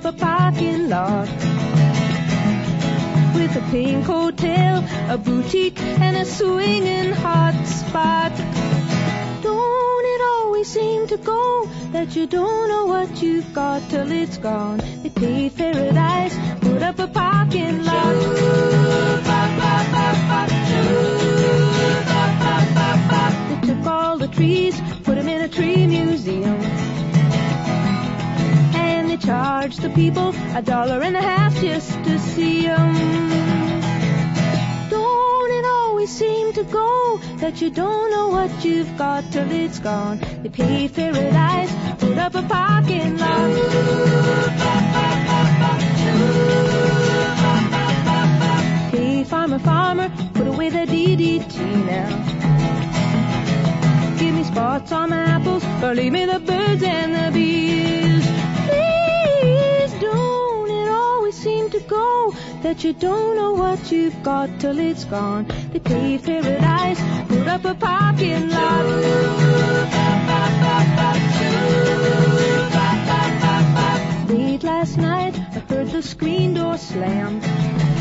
up a parking lot with a pink hotel, a boutique, and a swinging hot spot. Don't it always seem to go that you don't know what you've got till it's gone? They paved paradise, put up a parking lot. They took all the trees, put them in a tree museum, and they charged the people $1.50 just to see 'em. Don't it always seem to go that you don't know what you've got till it's gone? They paved paradise, put up a parking lot. Hey, farmer, farmer, put away the DDT now. Give me spots on my apples, or leave me the birds and the bees. Please, don't it always seem to go that you don't know what you've got till it's gone? They paved paradise, put up a parking lot. Late last night, I heard the screen door slam.